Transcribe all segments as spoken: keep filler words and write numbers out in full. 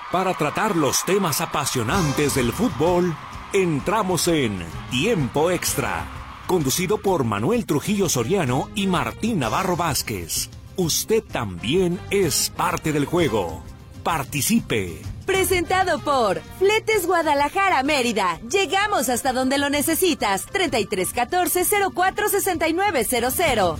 Para tratar los temas apasionantes del fútbol, entramos en Tiempo Extra, conducido por Manuel Trujillo Soriano y Martín Navarro Vázquez. Usted también es parte del juego. Participe. Presentado por Fletes Guadalajara Mérida. Llegamos hasta donde lo necesitas. treinta y tres catorce cero cuatro sesenta y nueve cero cero.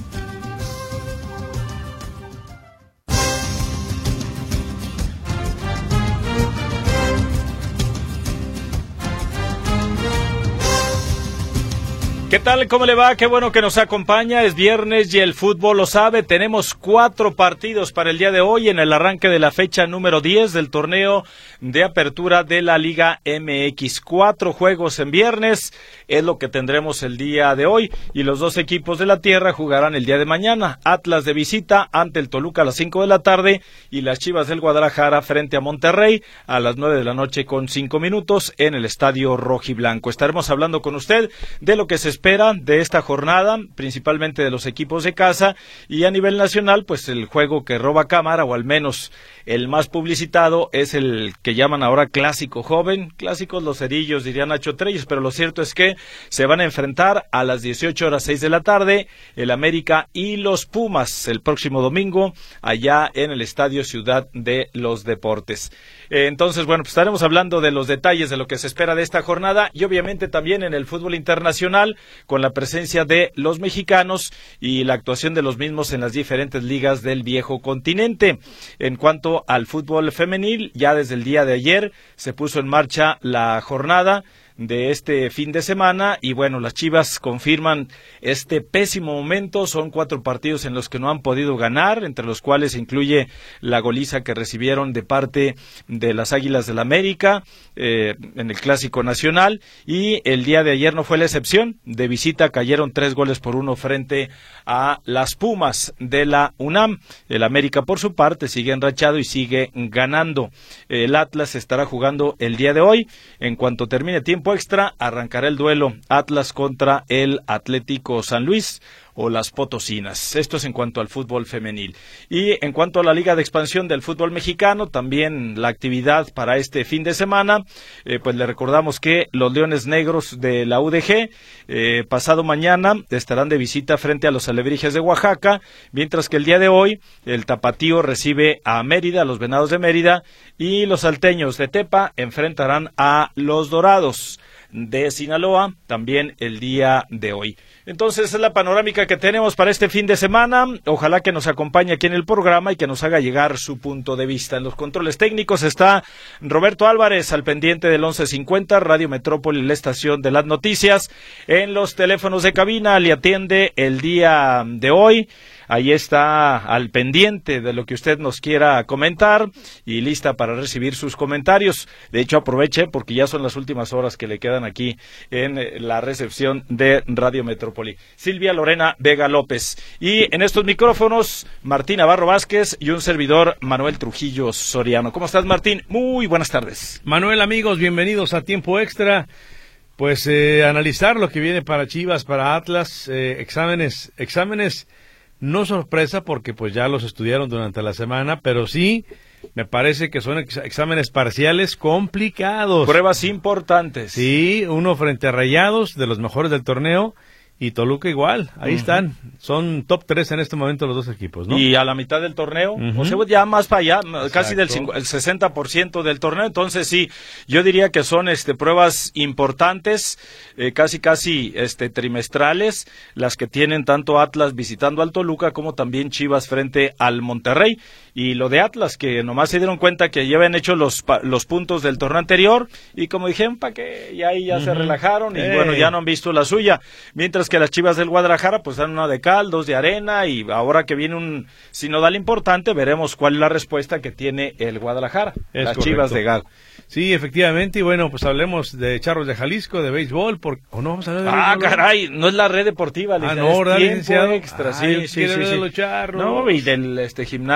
¿Qué tal? ¿Cómo le va? Qué bueno que nos acompaña. Es viernes y el fútbol lo sabe. Tenemos cuatro partidos para el día de hoy en el arranque de la fecha número diez del torneo de apertura de la Liga M X. Cuatro juegos en viernes es lo que tendremos el día de hoy y los dos equipos de la tierra jugarán el día de mañana. Atlas de visita ante el Toluca a las cinco de la tarde y las Chivas del Guadalajara frente a Monterrey a las nueve de la noche con cinco minutos en el Estadio Rojiblanco. Estaremos hablando con usted de lo que se espera de esta jornada, principalmente de los equipos de casa, y a nivel nacional, pues el juego que roba cámara, o al menos el más publicitado, es el que llaman ahora clásico joven, clásicos los cerillos, diría Nacho Treyes, pero lo cierto es que se van a enfrentar a las dieciocho horas seis de la tarde, el América y los Pumas, el próximo domingo, allá en el Estadio Ciudad de los Deportes. Eh, entonces, bueno, pues estaremos hablando de los detalles de lo que se espera de esta jornada, y obviamente también en el fútbol internacional, con la presencia de los mexicanos y la actuación de los mismos en las diferentes ligas del viejo continente. En cuanto al fútbol femenil, ya desde el día de ayer se puso en marcha la jornada de este fin de semana y bueno, las Chivas confirman este pésimo momento. Son cuatro partidos en los que no han podido ganar, entre los cuales incluye la goliza que recibieron de parte de las Águilas del América eh, en el Clásico Nacional, y el día de ayer no fue la excepción. De visita cayeron tres goles por uno frente a las Pumas de la UNAM. El América por su parte sigue enrachado y sigue ganando. El Atlas estará jugando el día de hoy. En cuanto termine tiempo extra, arrancará el duelo Atlas contra el Atlético San Luis o las Potosinas. Esto es en cuanto al fútbol femenil. Y en cuanto a la Liga de Expansión del fútbol mexicano, también la actividad para este fin de semana, eh, pues le recordamos que los Leones Negros de la U D G, eh, pasado mañana, estarán de visita frente a los Alebrijes de Oaxaca, mientras que el día de hoy, el Tapatío recibe a Mérida, a los Venados de Mérida, y los Salteños de Tepa enfrentarán a los Dorados de Sinaloa, también el día de hoy. Entonces es la panorámica que tenemos para este fin de semana. Ojalá que nos acompañe aquí en el programa y que nos haga llegar su punto de vista. En los controles técnicos está Roberto Álvarez, al pendiente del once cincuenta, Radio Metrópoli, la estación de las noticias. En los teléfonos de cabina le atiende el día de hoy. Ahí está al pendiente de lo que usted nos quiera comentar y lista para recibir sus comentarios. De hecho, aproveche porque ya son las últimas horas que le quedan aquí en la recepción de Radio Metrópoli. Silvia Lorena Vega López. Y en estos micrófonos, Martín Navarro Vázquez y un servidor, Manuel Trujillo Soriano. ¿Cómo estás, Martín? Muy buenas tardes. Manuel, amigos, bienvenidos a Tiempo Extra. Pues eh, analizar lo que viene para Chivas, para Atlas, eh, exámenes, exámenes... No sorpresa porque pues ya los estudiaron durante la semana, pero sí me parece que son ex- exámenes parciales complicados. Pruebas importantes. Sí, uno frente a Rayados, de los mejores del torneo, y Toluca igual, ahí uh-huh. están. Son top tres en este momento los dos equipos, ¿no? Y a la mitad del torneo, uh-huh. o sea, ya más para allá, Exacto. casi del cinco, el sesenta por ciento del torneo. Entonces sí, yo diría que son este pruebas importantes, eh, casi casi este trimestrales, las que tienen tanto Atlas visitando al Toluca como también Chivas frente al Monterrey. Y lo de Atlas, que nomás se dieron cuenta que ya habían hecho los los puntos del torneo anterior, y como dijeron, ¿para qué? Y ahí ya uh-huh. se relajaron, y hey. bueno, ya no han visto la suya. Mientras que las Chivas del Guadalajara, pues dan una de cal, dos de arena, y ahora que viene un sinodal importante, veremos cuál es la respuesta que tiene el Guadalajara, es las correcto. Chivas de Gago. Sí, efectivamente, y bueno, pues hablemos de Charros de Jalisco, de béisbol, porque... ¿o no vamos a hablar de Ah, béisbol? caray, no es la red deportiva, ah, no, ¿verdad, licenciado? Extra, ah, sí, sí, sí, de sí. los Charros. No, y del este gimnasio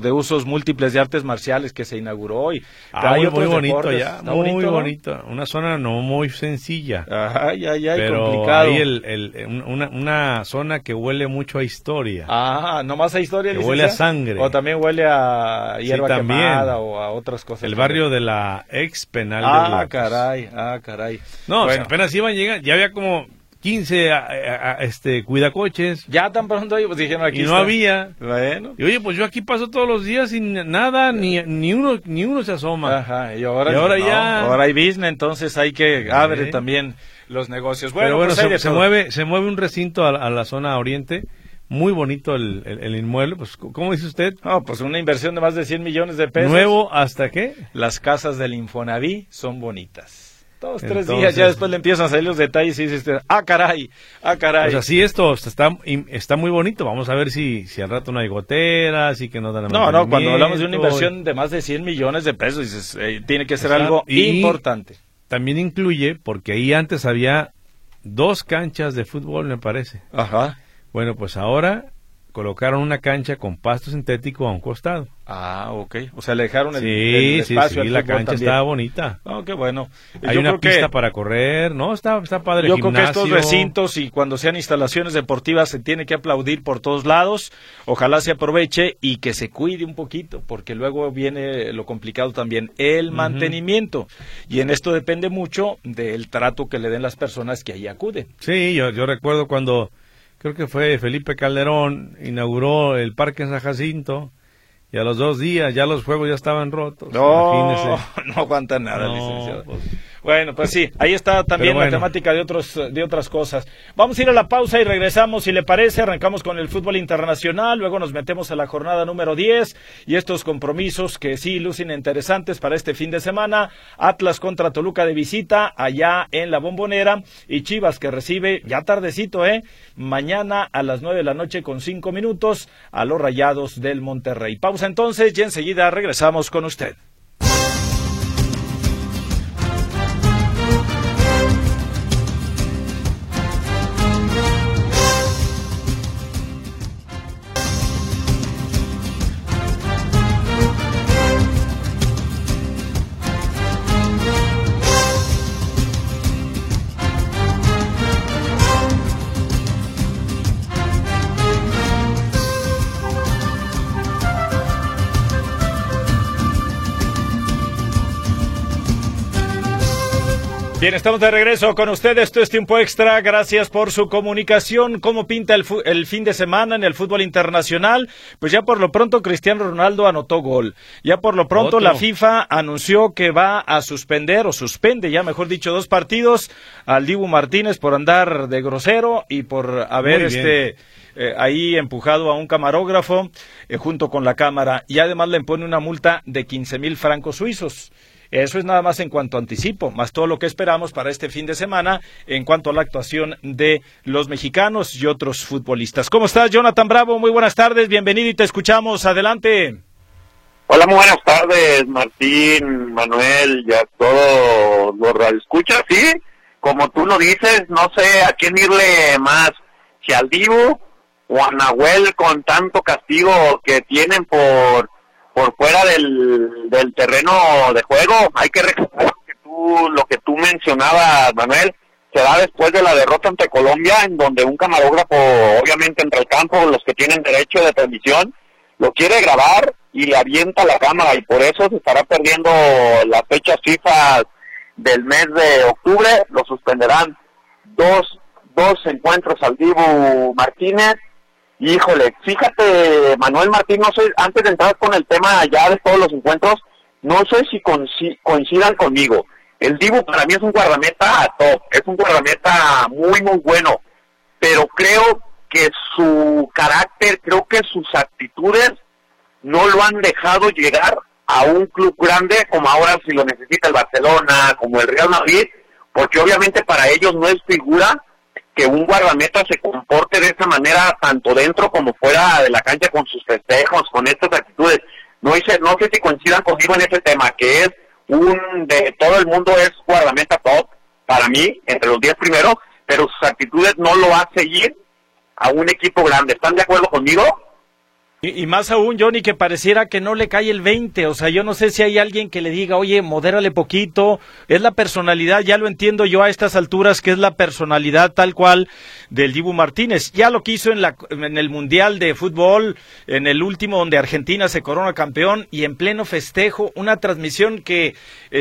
de usos múltiples de artes marciales que se inauguró hoy. Ah, muy, muy bonito ya, muy bonito, ¿no? bonito. Una zona no muy sencilla. Ay, ay, ay, pero complicado. Ahí el, el, una, una zona que huele mucho a historia. Ah, ¿nomás a historia, que licencia? Huele a sangre. O también huele a hierba sí, quemada o a otras cosas. El también. barrio de la ex penal ah, de Blancos. Ah, caray, ah, caray. No, bueno. o sea, apenas iban a llegar, ya había como quince a, a, a, este, cuidacoches. Ya tan pronto ahí, pues dijeron aquí Y está. no había. Bueno. Y oye, pues yo aquí paso todos los días sin nada, ni, ni uno ni uno se asoma. Ajá, y ahora, y ahora no, ya. Ahora hay business, entonces hay que sí. abre también los negocios. Bueno, Pero bueno, pues se, se mueve se mueve un recinto a, a la zona oriente. Muy bonito el, el, el inmueble. Pues, ¿cómo dice usted? No, pues una inversión de más de cien millones de pesos. ¿Nuevo hasta qué? Las casas del Infonavit son bonitas. Dos, tres Entonces, días, ya después le empiezan a salir los detalles y dices, ah, caray, ah, caray. Pues así esto está, está muy bonito. Vamos a ver si, si al rato no hay goteras y que no dan No, no, cuando hablamos de una inversión de más de cien millones de pesos, dices, eh, tiene que ser algo y importante. También incluye, porque ahí antes había dos canchas de fútbol, me parece. Ajá. Bueno, pues ahora colocaron una cancha con pasto sintético a un costado. Ah, ok. O sea, le dejaron el, sí, el espacio sí, al sí, la fútbol cancha también. estaba bonita. Oh, qué bueno. Hay yo una creo pista que, para correr, no, está, está padre. Yo gimnasio. creo que estos recintos y cuando sean instalaciones deportivas se tiene que aplaudir por todos lados. Ojalá se aproveche y que se cuide un poquito, porque luego viene lo complicado también, el uh-huh. mantenimiento. Y en esto depende mucho del trato que le den las personas que ahí acuden. Sí, yo, yo recuerdo cuando... Creo que fue Felipe Calderón, inauguró el Parque San Jacinto y a los dos días ya los juegos ya estaban rotos. No, Imagínese. no aguanta nada, no, licenciado. Pues... Bueno, pues sí, ahí está también bueno. la temática de otros de otras cosas. Vamos a ir a la pausa y regresamos, si le parece, arrancamos con el fútbol internacional, luego nos metemos a la jornada número diez y estos compromisos que sí lucen interesantes para este fin de semana. Atlas contra Toluca de visita allá en la Bombonera y Chivas que recibe ya tardecito, eh, mañana a las nueve de la noche con cinco minutos a los Rayados del Monterrey. Pausa entonces y enseguida regresamos con usted. Bien, estamos de regreso con ustedes, esto es Tiempo Extra, gracias por su comunicación. ¿Cómo pinta el, fu- el fin de semana en el fútbol internacional? Pues ya por lo pronto Cristiano Ronaldo anotó gol, ya por lo pronto Otro. La FIFA anunció que va a suspender, o suspende ya mejor dicho, dos partidos al Dibu Martínez por andar de grosero y por haber este... Eh, ahí empujado a un camarógrafo eh, junto con la cámara y además le impone una multa de quince mil francos suizos. Eso es nada más en cuanto a anticipo, más todo lo que esperamos para este fin de semana en cuanto a la actuación de los mexicanos y otros futbolistas. ¿Cómo estás, Jonathan Bravo? Muy buenas tardes, bienvenido y te escuchamos. Adelante. Hola, muy buenas tardes, Martín, Manuel, ya todos los radioescuchas. Sí, como tú lo dices, no sé a quién irle más, si al Dibu o a Nahuel con tanto castigo que tienen por... por fuera del, del terreno de juego. Hay que recordar que tú, lo que tú mencionabas, Manuel, se da después de la derrota ante Colombia, en donde un camarógrafo obviamente entra al campo, los que tienen derecho de transmisión, lo quiere grabar y le avienta la cámara, y por eso se estará perdiendo las fechas FIFA del mes de octubre. Lo suspenderán dos, dos encuentros al Dibu Martínez. Híjole, fíjate, Manuel Martín, no sé, antes de entrar con el tema ya de todos los encuentros, no sé si coincidan conmigo. El Dibu para mí es un guardameta top, es un guardameta muy, muy bueno, pero creo que su carácter, creo que sus actitudes no lo han dejado llegar a un club grande como ahora si lo necesita el Barcelona, como el Real Madrid, porque obviamente para ellos no es figura que un guardameta se comporte de esa manera tanto dentro como fuera de la cancha con sus festejos, con estas actitudes. No sé, no sé si coincidan conmigo en ese tema, que es un, de todo el mundo es guardameta top, para mí, entre los diez primeros, pero sus actitudes no lo hacen seguir a un equipo grande. ¿Están de acuerdo conmigo? Y, y más aún, Johnny, que pareciera que no le cae el veinte, o sea, yo no sé si hay alguien que le diga, oye, modérale poquito, es la personalidad, ya lo entiendo yo a estas alturas, que es la personalidad tal cual del Dibu Martínez, ya lo que hizo en, la, en el Mundial de Fútbol, en el último donde Argentina se corona campeón, y en pleno festejo, una transmisión que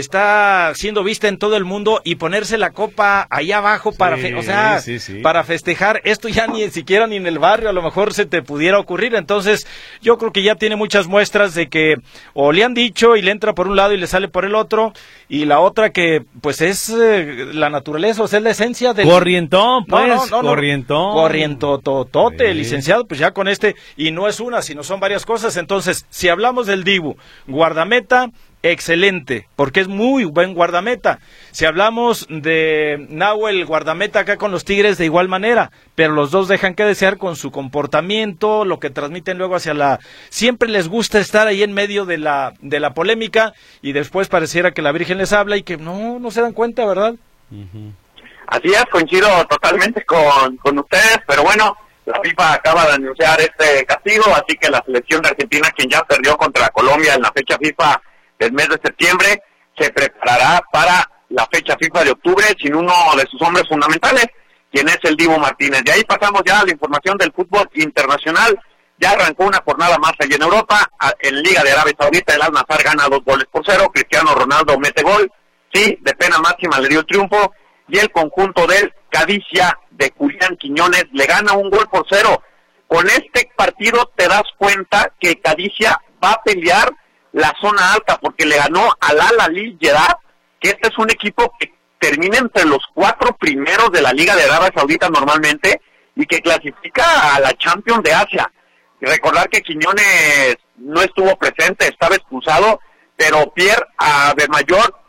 está siendo vista en todo el mundo, y ponerse la copa ahí abajo para, sí, fe, o sea, sí, sí. para festejar, esto ya ni siquiera ni en el barrio a lo mejor se te pudiera ocurrir, entonces yo creo que ya tiene muchas muestras de que o le han dicho y le entra por un lado y le sale por el otro, y la otra que pues es eh, la naturaleza, o sea, es la esencia del... Corrientón, pues, no, no, no, no. corrientón. Corrientototote, sí. licenciado, pues ya con este, y no es una, sino son varias cosas, entonces, si hablamos del Dibu, guardameta, excelente, porque es muy buen guardameta. Si hablamos de Nahuel, guardameta acá con los Tigres de igual manera, pero los dos dejan que desear con su comportamiento, lo que transmiten luego hacia la... Siempre les gusta estar ahí en medio de la de la polémica y después pareciera que la Virgen les habla y que no, no se dan cuenta, ¿verdad? Uh-huh. Así es, coincido totalmente con, con ustedes, pero bueno, la FIFA acaba de anunciar este castigo, así que la selección de Argentina, quien ya perdió contra Colombia en la fecha FIFA del mes de septiembre, se preparará para la fecha FIFA de octubre sin uno de sus hombres fundamentales, quien es el Dibu Martínez. De ahí pasamos ya a la información del fútbol internacional. Ya arrancó una jornada más allá en Europa, en Liga de Arabia Saudita, el Al-Nassr gana dos goles por cero, Cristiano Ronaldo mete gol, sí, de pena máxima le dio el triunfo, y el conjunto del Cadicia de Julián Quiñones le gana un gol por cero. Con este partido te das cuenta que el Cadicia va a pelear la zona alta, porque le ganó al Al-Ahly Jeddah, que este es un equipo que termina entre los cuatro primeros de la Liga de Arabia Saudita normalmente, y que clasifica a la Champions de Asia. Y recordar que Quiñones no estuvo presente, estaba expulsado, pero Pierre Aubameyang,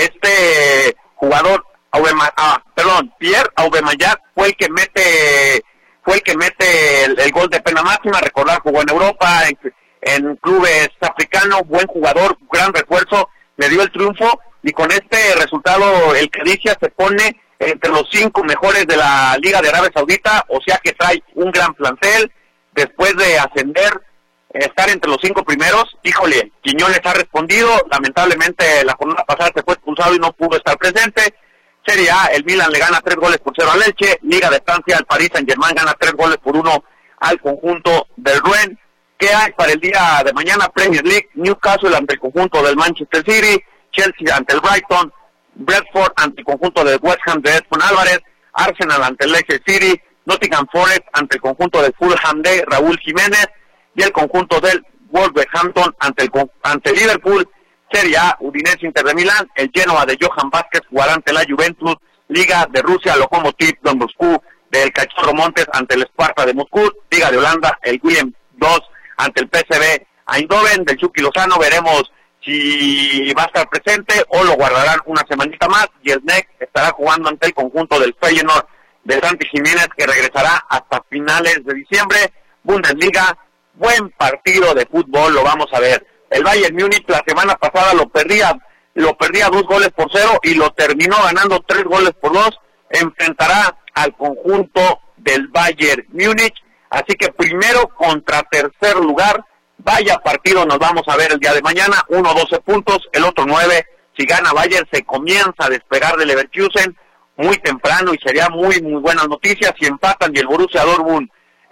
este jugador, Aubameyang, ah, perdón, Pierre Aubameyang fue el que mete, fue el que mete el, el gol de pena máxima. Recordar, jugó en Europa, en, en clubes africanos, buen jugador, gran refuerzo, le dio el triunfo, y con este resultado el Cadicia se pone entre los cinco mejores de la Liga de Arabia Saudita, o sea que trae un gran plantel. Después de ascender, estar entre los cinco primeros, híjole, Quiñones ha respondido, lamentablemente la jornada pasada se fue expulsado y no pudo estar presente. Serie A, el Milan le gana tres goles por cero al Elche. Liga de Francia, el Paris Saint-Germain gana tres goles por uno al conjunto del Rennes. ¿Qué hay para el día de mañana? Premier League, Newcastle ante el conjunto del Manchester City, Chelsea ante el Brighton, Brentford ante el conjunto del West Ham de Edson Álvarez, Arsenal ante el Leicester City, Nottingham Forest ante el conjunto del Fulham de Raúl Jiménez, y el conjunto del Wolverhampton ante el ante Liverpool. Serie A, Udinese Inter de Milán, el Genoa de Johan Vázquez jugará ante la Juventus. Liga de Rusia, Lokomotiv Don Moscú del Cachorro Montes ante el Sparta de Moscú. Liga de Holanda, el Willem dos ante el P S V Eindhoven del Chucky Lozano. Veremos si va a estar presente o lo guardarán una semanita más, y el N E C estará jugando ante el conjunto del Feyenoord de Santi Jiménez, que regresará hasta finales de diciembre. Bundesliga, buen partido de fútbol, lo vamos a ver. El Bayern Múnich la semana pasada lo perdía, lo perdía dos goles por cero y lo terminó ganando tres goles por dos. Enfrentará al conjunto del Bayern Múnich, así que primero contra tercer lugar. Vaya partido nos vamos a ver el día de mañana, uno doce puntos, el otro nueve. Si gana Bayern se comienza a despegar del Leverkusen muy temprano y sería muy muy buenas noticias. Si empatan y el Borussia Dortmund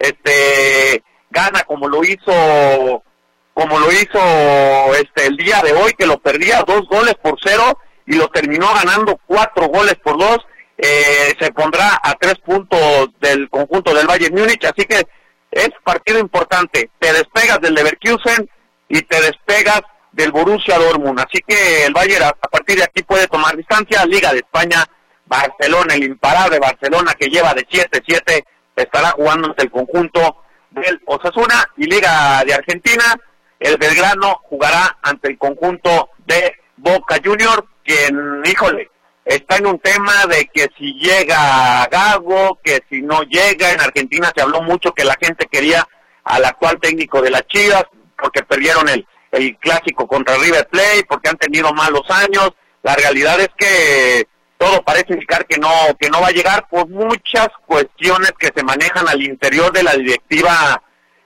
este gana como lo hizo como lo hizo este el día de hoy, que lo perdía dos goles por cero y lo terminó ganando cuatro goles por dos, eh, se pondrá a tres puntos del conjunto del Bayern Múnich, así que es partido importante. Te despegas del Leverkusen y te despegas del Borussia Dortmund, así que el Bayern a, a partir de aquí puede tomar distancia. Liga de España, Barcelona, el imparable Barcelona, que lleva de siete siete, estará jugando ante el conjunto del Osasuna. Y Liga de Argentina, el Belgrano jugará ante el conjunto de Boca Juniors, quien, híjole, está en un tema de que si llega Gago, que si no llega. En Argentina se habló mucho que la gente quería al actual técnico de las Chivas, porque perdieron el, el clásico contra River Plate, porque han tenido malos años. La realidad es que todo parece indicar que no que no va a llegar por muchas cuestiones que se manejan al interior de la directiva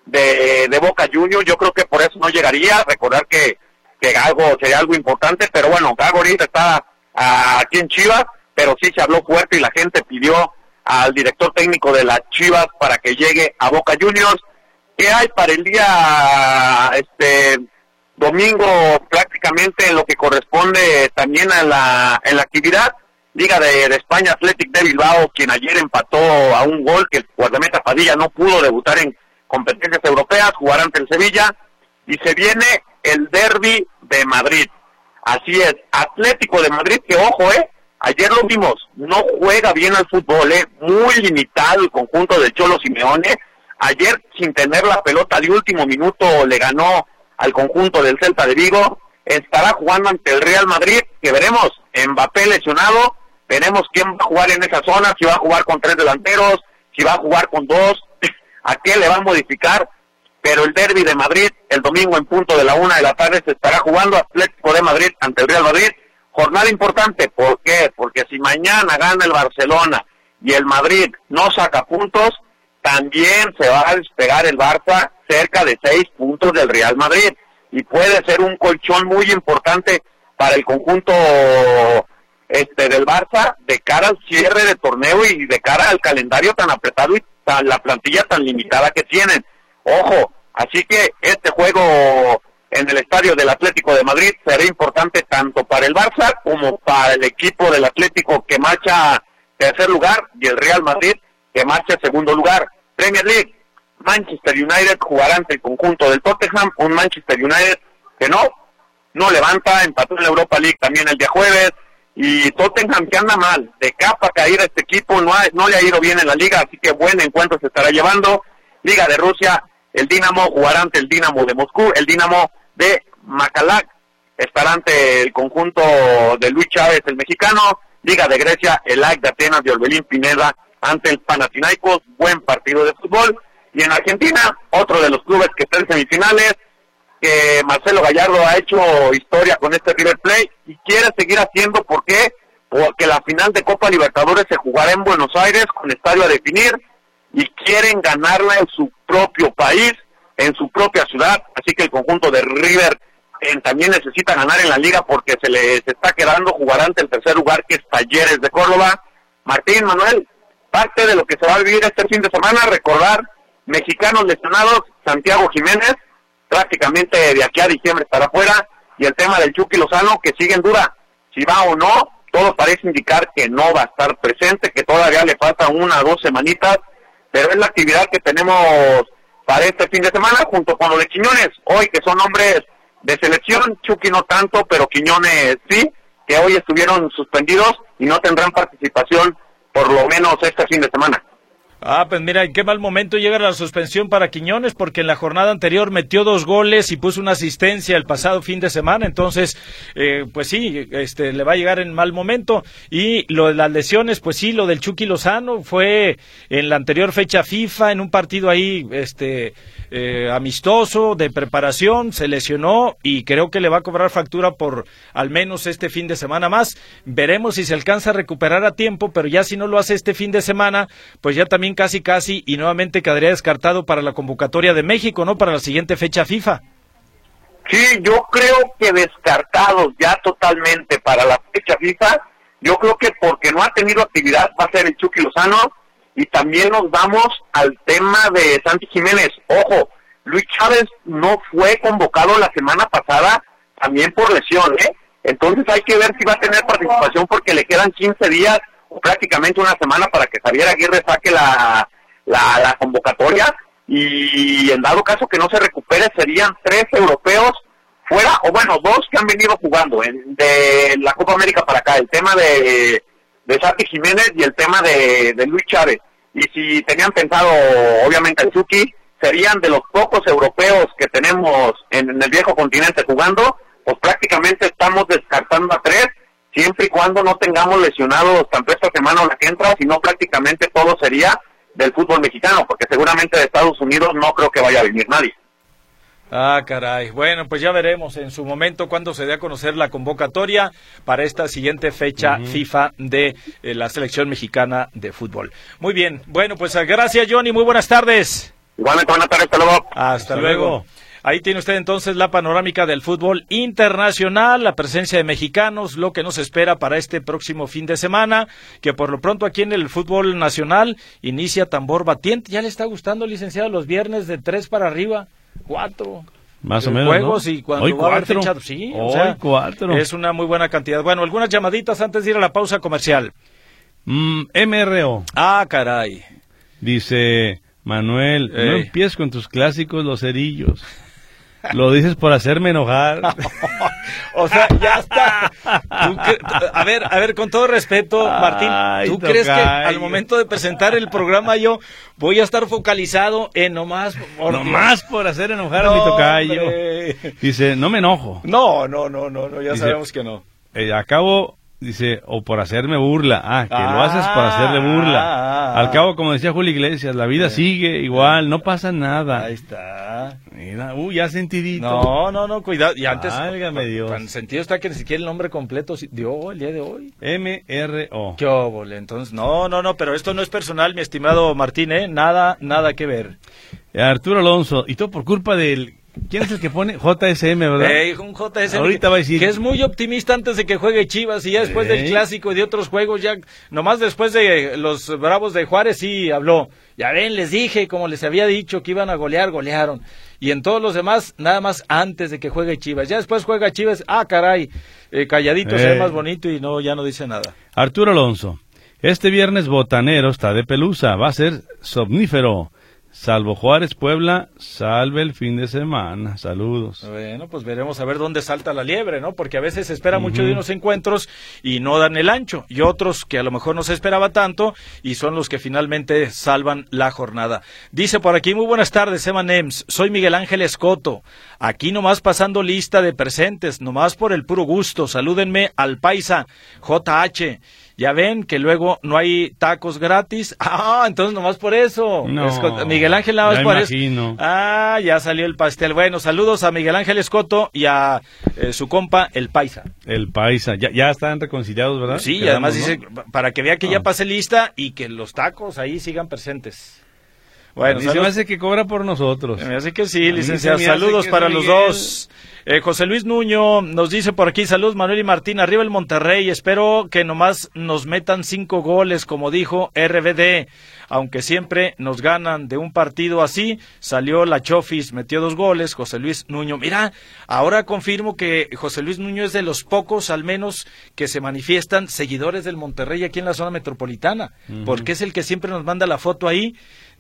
de, de Boca Juniors, yo creo que por eso no llegaría. Recordar que, que Gago sería algo importante, pero bueno, Gago ahorita está a, aquí en Chivas, pero sí se habló fuerte y la gente pidió al director técnico de las Chivas para que llegue a Boca Juniors. ¿Qué hay para el día este domingo prácticamente en lo que corresponde también a la, en la actividad? Liga de, de España, Athletic de Bilbao, quien ayer empató a un gol, que el guardameta Padilla no pudo debutar en competencias europeas, jugar ante el Sevilla, y se viene el derbi de Madrid. Así es, Atlético de Madrid, que ojo, eh, ayer lo vimos, no juega bien al fútbol, eh, muy limitado el conjunto del Cholo Simeone. Ayer, sin tener la pelota de último minuto, le ganó al conjunto del Celta de Vigo. Estará jugando ante el Real Madrid, que veremos, Mbappé lesionado, veremos quién va a jugar en esa zona, si va a jugar con tres delanteros, si va a jugar con dos, a qué le va a modificar. Pero el derbi de Madrid, el domingo en punto de la una de la tarde, se estará jugando Atlético de Madrid ante el Real Madrid. Jornada importante, ¿por qué? Porque si mañana gana el Barcelona y el Madrid no saca puntos, también se va a despegar el Barça cerca de seis puntos del Real Madrid, y puede ser un colchón muy importante para el conjunto este del Barça de cara al cierre de torneo y de cara al calendario tan apretado y tan, la plantilla tan limitada que tienen. Ojo, así que este juego en el estadio del Atlético de Madrid será importante tanto para el Barça como para el equipo del Atlético, que marcha tercer lugar, y el Real Madrid, que marcha segundo lugar. Premier League, Manchester United jugará ante el conjunto del Tottenham, un Manchester United que no, no levanta, empató en la Europa League también el día jueves, y Tottenham que anda mal, de capa caída este equipo, no, ha, no le ha ido bien en la liga, así que buen encuentro se estará llevando. Liga de Rusia, el Dinamo jugará ante el Dinamo de Moscú, el Dinamo de Macalac estará ante el conjunto de Luis Chávez, el mexicano. Liga de Grecia, el A E C de Atenas de Orbelín Pineda ante el Panathinaikos, buen partido de fútbol. Y en Argentina, otro de los clubes que está en semifinales, que Marcelo Gallardo ha hecho historia con este River Plate y quiere seguir haciendo. ¿Por qué? Porque la final de Copa Libertadores se jugará en Buenos Aires con estadio a definir, y quieren ganarla en su propio país, en su propia ciudad. Así que el conjunto de River eh, también necesita ganar en la liga, porque se les está quedando jugar ante el tercer lugar, que es Talleres de Córdoba. Martín, Manuel, parte de lo que se va a vivir este fin de semana, recordar mexicanos lesionados, Santiago Jiménez, prácticamente de aquí a diciembre estará fuera, y el tema del Chucky Lozano, que sigue en duda, si va o no. Todo parece indicar que no va a estar presente, que todavía le falta una o dos semanitas, pero es la actividad que tenemos para este fin de semana, junto con lo de Quiñones, hoy que son hombres de selección, Chucky no tanto, pero Quiñones sí, que hoy estuvieron suspendidos y no tendrán participación por lo menos este fin de semana. Ah, pues mira, en qué mal momento llega la suspensión para Quiñones, porque en la jornada anterior metió dos goles y puso una asistencia el pasado fin de semana. Entonces, eh, pues sí, este, le va a llegar en mal momento. Y lo de las lesiones, pues sí, lo del Chucky Lozano fue en la anterior fecha FIFA, en un partido ahí, este, eh, amistoso, de preparación, se lesionó y creo que le va a cobrar factura por al menos este fin de semana más. Veremos si se alcanza a recuperar a tiempo, pero ya si no lo hace este fin de semana, pues ya también casi casi y nuevamente quedaría descartado para la convocatoria de México, ¿no? Para la siguiente fecha FIFA. Sí, yo creo que descartados ya totalmente para la fecha FIFA. Yo creo que porque no ha tenido actividad va a ser el Chucky Lozano, y también nos vamos al tema de Santi Jiménez. Ojo, Luis Chávez no fue convocado la semana pasada también por lesión, ¿eh? Entonces hay que ver si va a tener participación, porque le quedan quince días o prácticamente una semana para que Javier Aguirre saque la, la, la convocatoria, y en dado caso que no se recupere serían tres europeos fuera, o bueno, dos que han venido jugando en, de la Copa América para acá, el tema de, de Santi Jiménez y el tema de, de Luis Chávez. Y si tenían pensado obviamente el Chucky, serían de los pocos europeos que tenemos en, en el viejo continente jugando, pues prácticamente estamos descartando a tres, siempre y cuando no tengamos lesionados tanto esta semana o la que entra, sino prácticamente todo sería del fútbol mexicano, porque seguramente de Estados Unidos no creo que vaya a venir nadie. Ah, caray. Bueno, pues ya veremos en su momento cuando se dé a conocer la convocatoria para esta siguiente fecha uh-huh. FIFA de eh, la selección mexicana de fútbol. Muy bien. Bueno, pues gracias, Johnny. Muy buenas tardes. Igualmente, buenas tardes, hasta luego. Hasta, hasta luego. luego. Ahí tiene usted entonces la panorámica del fútbol internacional, la presencia de mexicanos, lo que nos espera para este próximo fin de semana, que por lo pronto aquí en el fútbol nacional inicia tambor batiente. ¿Ya le está gustando, licenciado, los viernes de tres para arriba? Cuatro. Más o menos, juegos, ¿no? Y cuando Hoy va a haber cuatro. fecha, sí, Hoy o sea, cuatro. Es una muy buena cantidad. Bueno, algunas llamaditas antes de ir a la pausa comercial. Mm, M R O. Ah, caray. Dice Manuel, Ey. no empieces con tus clásicos los cerillos. Lo dices por hacerme enojar. O sea, ya está. ¿Tú cre- a ver, a ver, con todo respeto, Martín, Ay, ¿tú tocayo. crees que al momento de presentar el programa yo voy a estar focalizado en nomás por, Nomás por hacer enojar No, a mi tocayo. hombre. Dice, no me enojo. No, no, no, no, no ya Dice, sabemos que no. Eh, acabo, dice, o por hacerme burla. Ah, que Ah, lo haces por hacerle burla. ah, ah. Al cabo, como decía Julio Iglesias, la vida sigue igual, no pasa nada. Ahí está. Mira, uh, ya sentidito. No, no, no, cuidado. Y antes, Válgame Dios. en sentido está que ni siquiera el nombre completo sí- dio el día de hoy. M R O. ¿Qué óvole? Entonces, no, no, no, pero esto no es personal, mi estimado Martín, ¿eh? Nada, nada que ver. Arturo Alonso, y todo por culpa del... ¿Quién es el que pone? J S M, ¿verdad? Ey, un J S M Ahorita que, va a decir- que es muy optimista antes de que juegue Chivas y ya después Ey. del Clásico y de otros juegos, ya nomás después de los Bravos de Juárez sí habló. Ya ven, les dije, como les había dicho, que iban a golear, golearon. Y en todos los demás, nada más antes de que juegue Chivas. Ya después juega Chivas, ah, caray, eh, calladito se ve Ey. más bonito y no, ya no dice nada. Arturo Alonso, este viernes Botanero está de pelusa, va a ser somnífero. Salvo Juárez, Puebla, salve el fin de semana. Saludos. Bueno, pues veremos a ver dónde salta la liebre, ¿no? Porque a veces se espera mucho Ujú. de unos encuentros y no dan el ancho. Y otros que a lo mejor no se esperaba tanto y son los que finalmente salvan la jornada. Dice por aquí, muy buenas tardes, Emanems. Soy Miguel Ángel Escoto. Aquí nomás pasando lista de presentes, nomás por el puro gusto. Salúdenme al paisa J H. Ya ven que luego no hay tacos gratis. Ah, entonces nomás por eso. No, Escoto- Miguel Ángel nada más ya por imagino. eso. Ah, ya salió el pastel. Bueno, saludos a Miguel Ángel Escoto y a eh, su compa, el paisa. El paisa, ya, ya están reconciliados, ¿verdad? Sí, y Quedamos, además ¿no? dice, para que vea que ya Ah. pase lista y que los tacos ahí sigan presentes. Bueno, a mí se me saludos. hace que cobra por nosotros. Me hace que A sí, mí licenciado. se me hace Saludos que para es los Miguel. dos. Eh, José Luis Nuño nos dice por aquí, saludos Manuel y Martín, arriba el Monterrey, espero que nomás nos metan cinco goles, como dijo R B D, aunque siempre nos ganan de un partido así. Salió la Chofis, metió dos goles, José Luis Nuño. Mira, ahora confirmo que José Luis Nuño es de los pocos, al menos, que se manifiestan seguidores del Monterrey aquí en la zona metropolitana, Ujú. porque es el que siempre nos manda la foto ahí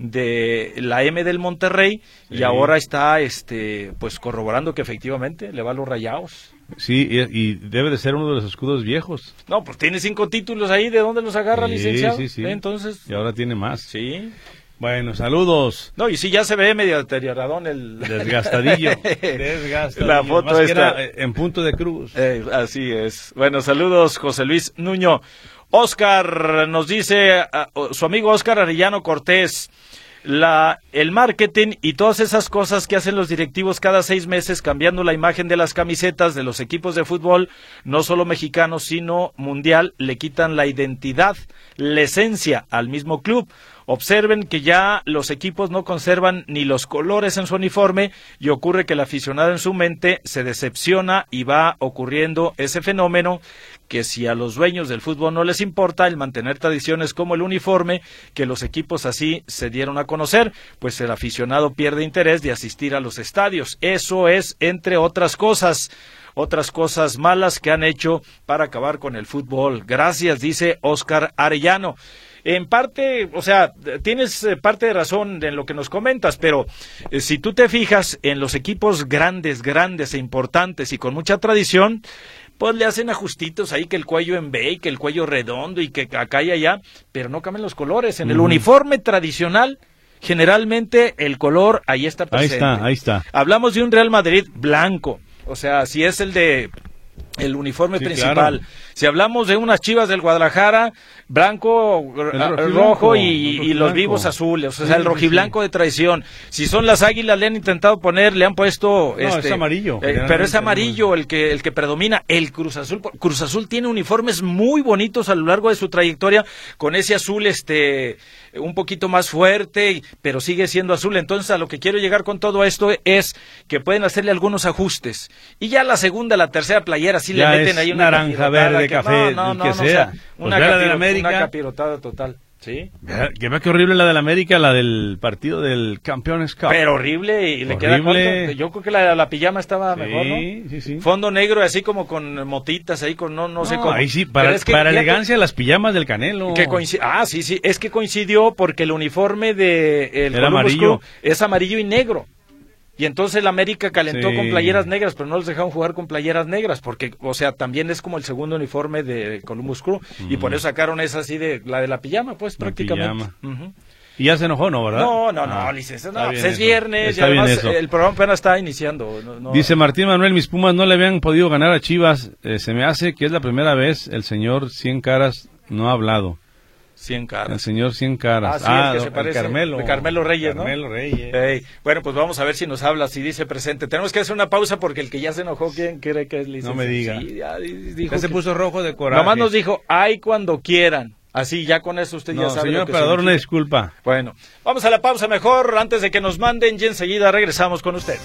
de la M del Monterrey y Sí. ahora está este pues corroborando que efectivamente le va a los Rayados. Sí, y, y debe de ser uno de los escudos viejos. No, pues tiene cinco títulos ahí, ¿de dónde los agarra, Sí, licenciado? sí, sí. Entonces, Y ahora tiene más. sí. Bueno, saludos. No, y sí ya se ve medio deterioradón el Desgastadillo. Desgastadillo. La foto Más que esta. era, eh, en punto de cruz. Eh, así es. Bueno, saludos, José Luis Nuño. Oscar nos dice, uh, su amigo Oscar Arellano Cortés, la, el marketing y todas esas cosas que hacen los directivos cada seis meses cambiando la imagen de las camisetas de los equipos de fútbol, no solo mexicanos, sino mundial, le quitan la identidad, la esencia al mismo club. Observen que ya los equipos no conservan ni los colores en su uniforme y ocurre que el aficionado en su mente se decepciona y va ocurriendo ese fenómeno que si a los dueños del fútbol no les importa el mantener tradiciones como el uniforme, que los equipos así se dieron a conocer, pues el aficionado pierde interés de asistir a los estadios. Eso es, entre otras cosas, otras cosas malas que han hecho para acabar con el fútbol. Gracias, dice Oscar Arellano. En parte, o sea, tienes eh, parte de razón en lo que nos comentas, pero eh, si tú te fijas en los equipos grandes, grandes e importantes y con mucha tradición, pues le hacen ajustitos ahí, que el cuello en B y que el cuello redondo y que acá y allá, pero no cambian los colores. En el Ujú. uniforme tradicional, generalmente el color ahí está Ahí presente. está, ahí está. Hablamos de un Real Madrid blanco, o sea, si es el de el uniforme sí, principal. Claro. Si hablamos de unas Chivas del Guadalajara, blanco, el rojo y, y y los vivos azules, o sea, sí, el rojiblanco sí, sí. de traición. Si son las Águilas, le han intentado poner, le han puesto... No, este, es amarillo. Eh, pero es amarillo el que el que predomina. El Cruz Azul, Cruz Azul tiene uniformes muy bonitos a lo largo de su trayectoria, con ese azul este un poquito más fuerte, pero sigue siendo azul. Entonces, a lo que quiero llegar con todo esto es que pueden hacerle algunos ajustes. Y ya la segunda, la tercera playera, sí ya le meten ahí una naranja, verde, que, café, no, no, el no, que no, sea. o sea, Pues una, la capiro, del América. una capirotada total. Sí. Que ve que horrible la del América, la del partido del Campeones Cup. Pero horrible y le horrible. queda corto. Yo creo que la, la pijama estaba sí, mejor, ¿no? Sí, sí. Fondo negro, así como con motitas, ahí con no, no, no sé cómo. Ahí sí, para, es que para elegancia las pijamas del Canelo. Que coincid... Ah, sí, sí, es que coincidió porque el uniforme de el Era amarillo. Crew es amarillo y negro. Y entonces el América calentó sí. con playeras negras, pero no los dejaron jugar con playeras negras, porque, o sea, también es como el segundo uniforme de Columbus Crew, mm. y por eso sacaron esa así de, la de la pijama, pues, la prácticamente. Pijama. Uh-huh. Y ya se enojó, ¿no, verdad? No, no, no, ah, licencia, no, pues es viernes, está y además bien eso. el programa apenas está iniciando. No, no... Dice Martín Manuel, mis Pumas no le habían podido ganar a Chivas, eh, se me hace que es la primera vez el señor Cien Caras no ha hablado. Cien Caras. El señor Cien Caras. Ah, sí, ah el que se parece. Carmelo. De Carmelo Reyes, ¿no? Carmelo Reyes. Hey, bueno, pues vamos a ver si nos habla, si dice presente. Tenemos que hacer una pausa porque el que ya se enojó, ¿quién cree que es licenciado? No me diga. Sí, ya dijo ya se que... puso rojo de coraje. Nomás nos dijo, ay, cuando quieran. Así, ya con eso usted no, ya sabe señor lo que operador, una significa. disculpa. Bueno, vamos a la pausa mejor antes de que nos manden y enseguida regresamos con usted.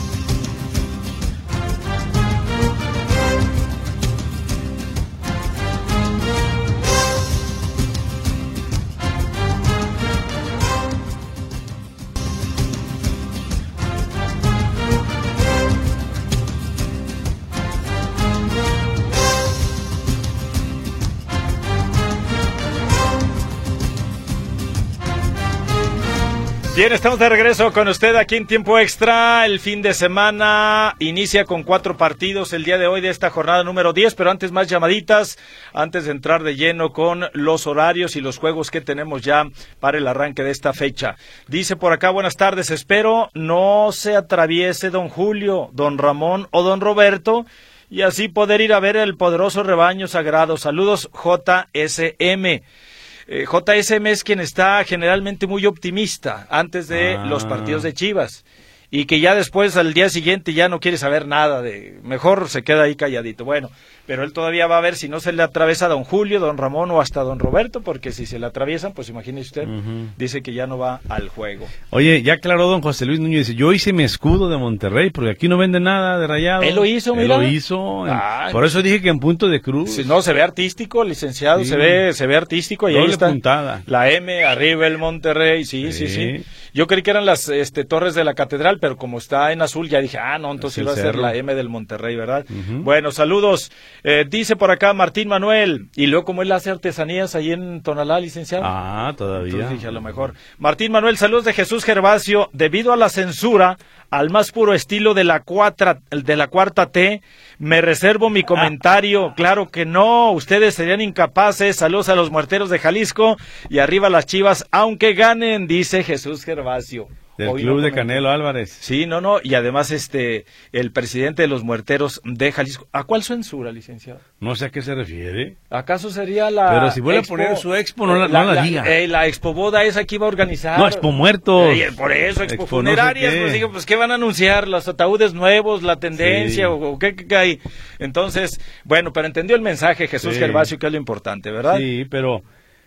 Bien, estamos de regreso con usted aquí en Tiempo Extra. El fin de semana inicia con cuatro partidos el día de hoy de esta jornada número diez, pero antes más llamaditas, antes de entrar de lleno con los horarios y los juegos que tenemos ya para el arranque de esta fecha. Dice por acá, buenas tardes, espero no se atraviese don Julio, don Ramón o don Roberto y así poder ir a ver el poderoso rebaño sagrado. Saludos, J S M. Eh, J S M es quien está generalmente muy optimista antes de ah. los partidos de Chivas y que ya después al día siguiente ya no quiere saber nada de, mejor se queda ahí calladito. Bueno, pero él todavía va a ver si no se le atraviesa a don Julio, don Ramón o hasta don Roberto, porque si se le atraviesan, pues imagínese usted, uh-huh. dice que ya no va al juego. Oye, ya aclaró don José Luis Núñez, dice, yo hice mi escudo de Monterrey, porque aquí no venden nada de Rayados. Él lo hizo, Él mira. lo hizo, ah, por eso dije que en punto de cruz. Si no, se ve artístico, licenciado, sí. se ve se ve artístico, y doble ahí está puntada. La M, arriba el Monterrey, sí, sí, sí, sí. Yo creí que eran las este, torres de la catedral, pero como está en azul, ya dije, ah, no, entonces iba a ser la M del Monterrey, ¿verdad? Uh-huh. Bueno, saludos. Eh, dice por acá Martín Manuel, y luego como él hace artesanías ahí en Tonalá, licenciado. Ah, todavía. Entonces dije, a lo mejor. Martín Manuel, saludos de Jesús Gervasio. Debido a la censura, al más puro estilo de la, cuatra, de la cuarta T, me reservo mi comentario. Claro que no, ustedes serían incapaces. Saludos a los muerteros de Jalisco y arriba las Chivas, aunque ganen, dice Jesús Gervasio. Del Hoy club no de Canelo Álvarez. Sí, no, no, y además este el presidente de los muerteros de Jalisco. ¿A cuál censura, licenciado? No sé a qué se refiere. ¿Acaso sería la Pero si vuelve expo, a poner su expo, no la, la, no la, la diga. Eh, la expo boda esa que iba a organizar. No, expo muertos. Eh, por eso, expo, expo No funerarias. sé pues digo, pues ¿qué van a anunciar? ¿Los ataúdes nuevos? ¿La tendencia? Sí. ¿O, o qué, qué hay? Entonces, bueno, pero entendió el mensaje Jesús sí. Gervasio, que es lo importante, ¿verdad? Sí, pero...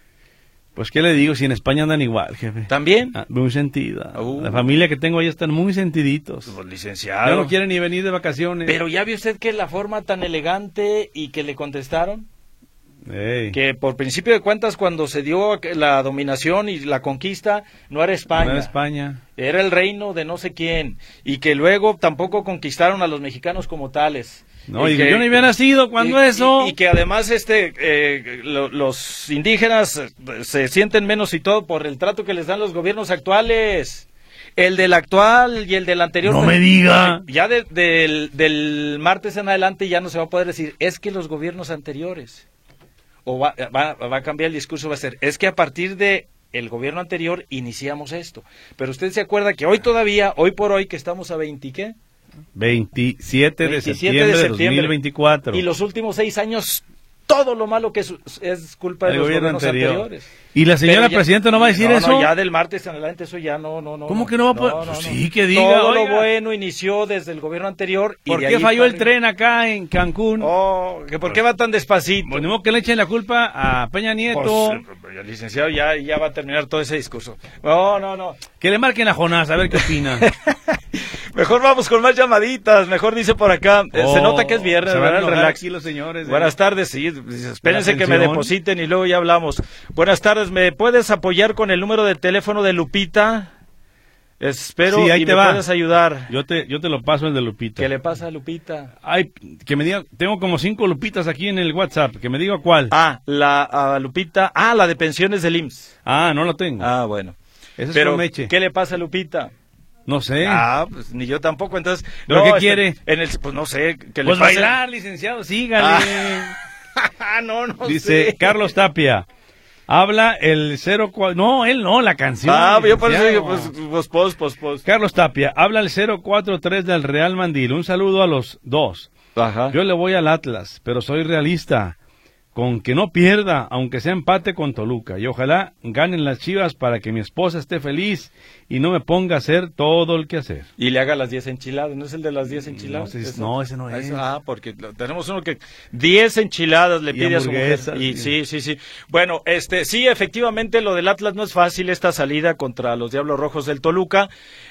Pues, ¿qué le digo? Si en España andan igual, jefe. ¿También? Ah, muy sentida. Uh. La familia que tengo ahí están muy sentiditos. Pues, licenciado. Ya no quieren ni venir de vacaciones. Pero ¿ya vio usted que la forma tan elegante y que le contestaron? Ey. Que por principio de cuentas, cuando se dio la dominación y la conquista, no era España. No era España. Era el reino de no sé quién. Y que luego tampoco conquistaron a los mexicanos como tales. No, y y que, yo no había nacido cuando y, eso. Y, y que además este eh, lo, los indígenas se sienten menos y todo por el trato que les dan los gobiernos actuales. El del actual y el del anterior. No me diga. Ya de, de, del, del martes en adelante ya no se va a poder decir, es que los gobiernos anteriores. O va, va, va a cambiar el discurso, va a ser, es que a partir de el gobierno anterior iniciamos esto. Pero usted se acuerda que hoy todavía, hoy por hoy, que estamos a veinte, ¿qué? veintisiete de septiembre de dos mil veinticuatro. Y los últimos seis años, todo lo malo que es, es culpa de el los gobierno gobiernos anterior. anteriores. ¿Y la señora ya, presidenta no va a decir no, eso? No, ya del martes en adelante eso ya no, no, no. ¿Cómo que no va a poder? No, no, pues no. sí, que diga. Todo oiga, lo bueno inició desde el gobierno anterior. Y ¿por de qué ahí falló el para... tren acá en Cancún? Oh, que ¿por qué va tan despacito? Pues no que le echen la culpa a Peña Nieto. Pues, el licenciado ya, ya va a terminar todo ese discurso. No, no, no. Que le marquen a Jonás, a ver qué opina. Mejor vamos con más llamaditas. Mejor dice por acá. Eh, Oh, se nota que es viernes, se van a ¿verdad? El enojar relax. aquí los señores. eh. Buenas tardes, sí. Espérense La que me pensión. depositen y luego ya hablamos. Buenas tardes, ¿me puedes apoyar con el número de teléfono de Lupita? Espero Sí, ahí y te me va. puedes ayudar. Yo te, yo te lo paso el de Lupita. ¿Qué le pasa a Lupita? Ay, que me diga, tengo como cinco Lupitas aquí en el WhatsApp, que me diga cuál. Ah, la a Lupita. Ah, la de pensiones del I M S S. Ah, no lo tengo. Ah, bueno. Ese es Pero, con Meche. ¿qué le pasa a Lupita? No sé. Ah, pues ni yo tampoco, entonces... ¿Pero no, qué este, quiere? En el, pues no sé, que le Pues pase... bailar, licenciado, sígale. Ah, no, no Dice sé. Carlos Tapia. Habla el cero cuatro... No, él no, la canción. Ah, yo por eso dije, licenciado. pues, pues, pos, pues, pos. Carlos Tapia, habla el cero cuatro tres del Real Mandil. Un saludo a los dos. Ajá. Yo le voy al Atlas, pero soy realista. Con que no pierda, aunque sea empate con Toluca. Y ojalá ganen las Chivas para que mi esposa esté feliz y no me ponga a hacer todo el que hacer. Y le haga las diez enchiladas, ¿no es el de las diez enchiladas? No, ese- ¿Eso? no, ese no es. Eso, ah, porque lo- tenemos uno que diez enchiladas le Y pide a su mujer. hamburguesas, Y sí. sí, sí, sí. Bueno, este, sí, efectivamente lo del Atlas no es fácil, esta salida contra los Diablos Rojos del Toluca.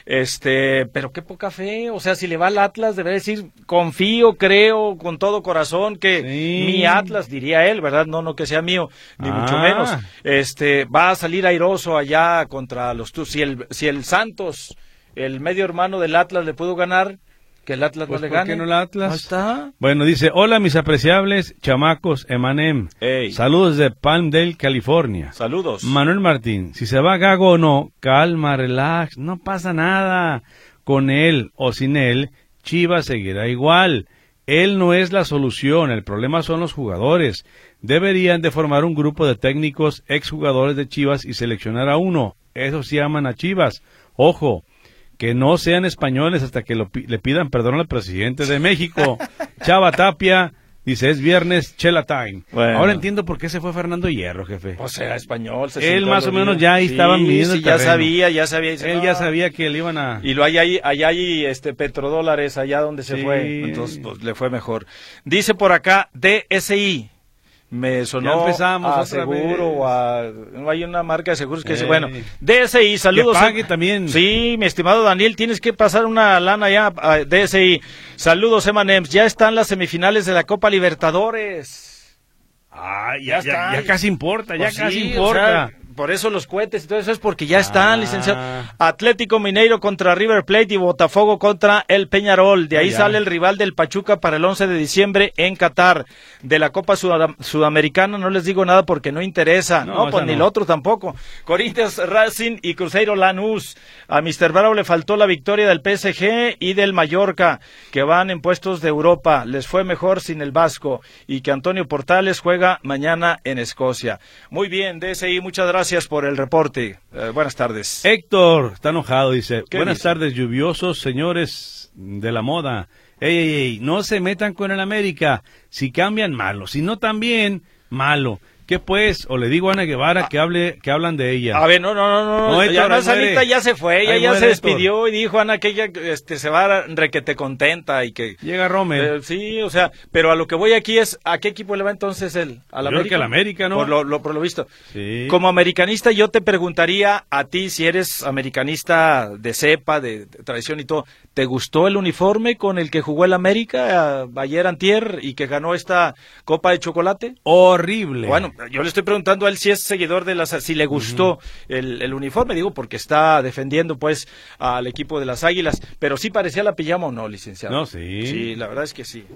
Este, pero qué poca fe, o sea, si le va al Atlas debe decir, confío, creo, con todo corazón que Sí. mi Atlas, diría él, ¿verdad? No, no que sea mío, ni Ah. mucho menos. Este, va a salir airoso allá contra los Tuzos. Si el, si el Santos, el medio hermano del Atlas, le pudo ganar, que el Atlas Pues, no le ¿por gane. qué no el Atlas? Ahí está. Bueno, dice, hola mis apreciables chamacos Emanem. Ey. Saludos de Palmdale, California. Saludos. Manuel Martín, si se va Gago o no, calma, relax, no pasa nada. Con él o sin él, Chivas seguirá igual. Él no es la solución, el problema son los jugadores. Deberían de formar un grupo de técnicos exjugadores de Chivas y seleccionar a uno. Esos sí aman a Chivas. Ojo, que no sean españoles hasta que lo pi- le pidan perdón al presidente de México. Chava Tapia dice, es viernes, chela time. Bueno. Ahora entiendo por qué se fue Fernando Hierro, jefe. O sea, español. se Él sentó más al o menos orillo. ya ahí Sí, estaban midiendo sí, el ya terreno. sabía, ya sabía. Dice, Él no. ya sabía que le iban a... Y lo hay ahí, allá hay este petrodólares allá donde se Sí. fue, entonces pues le fue mejor. Dice por acá D S I. Me sonó Ya empezamos a otra seguro vez. o a no hay una marca de seguros que dice, Eh. bueno, D S I, saludos. Que pague Em- también. Sí, mi estimado Daniel, tienes que pasar una lana ya a D S I. Saludos, Emanems. Ya están las semifinales de la Copa Libertadores. Ah, Ya ya, ya, está. ya casi importa, ya Pues sí, casi o importa. sea, por eso los cohetes y todo eso es porque ya están, Ah. licenciado. Atlético Mineiro contra River Plate y Botafogo contra el Peñarol. De ahí Ya. sale el rival del Pachuca para el once de diciembre en Qatar. De la Copa Sudam- Sudamericana no les digo nada porque no interesa. No, No, esa pues ni no. el otro tampoco. Corinthians, Racing y Cruzeiro Lanús. A mister Bravo le faltó la victoria del P S G y del Mallorca, que van en puestos de Europa. Les fue mejor sin el Vasco. Y que Antonio Portales juega mañana en Escocia. Muy bien, D S I, muchas gracias por el reporte. Eh, buenas tardes. Héctor está enojado, dice, ¿Qué buenas dice? tardes lluviosos señores de la moda. Ey, ey, ey, no se metan con el América. Si cambian, malo. Si no también, malo. ¿Qué pues? O le digo a Ana Guevara que hable, que hablan de ella. A ver, no, no, no, no, No, no, Héctor, ya ahí más muere. Anita ya se fue, ella Ahí ya muere, se Héctor. despidió y dijo Ana que ella este, se va requete contenta y que... Llega Rommel. Eh, sí, o sea, pero a lo que voy aquí es, ¿a qué equipo le va entonces él? ¿Al Yo creo América? que al América, ¿no? Por lo, lo- por lo visto. Sí. Como americanista yo te preguntaría a ti, si eres americanista de cepa, de, de tradición y todo, ¿te gustó el uniforme con el que jugó el América eh, ayer antier y que ganó esta Copa de Chocolate? Horrible. Bueno, yo le estoy preguntando a él si es seguidor de las, si le gustó el, el uniforme, digo, porque está defendiendo pues al equipo de las Águilas, pero sí parecía la pijama o no, licenciado. No, sí. Sí, la verdad es que sí.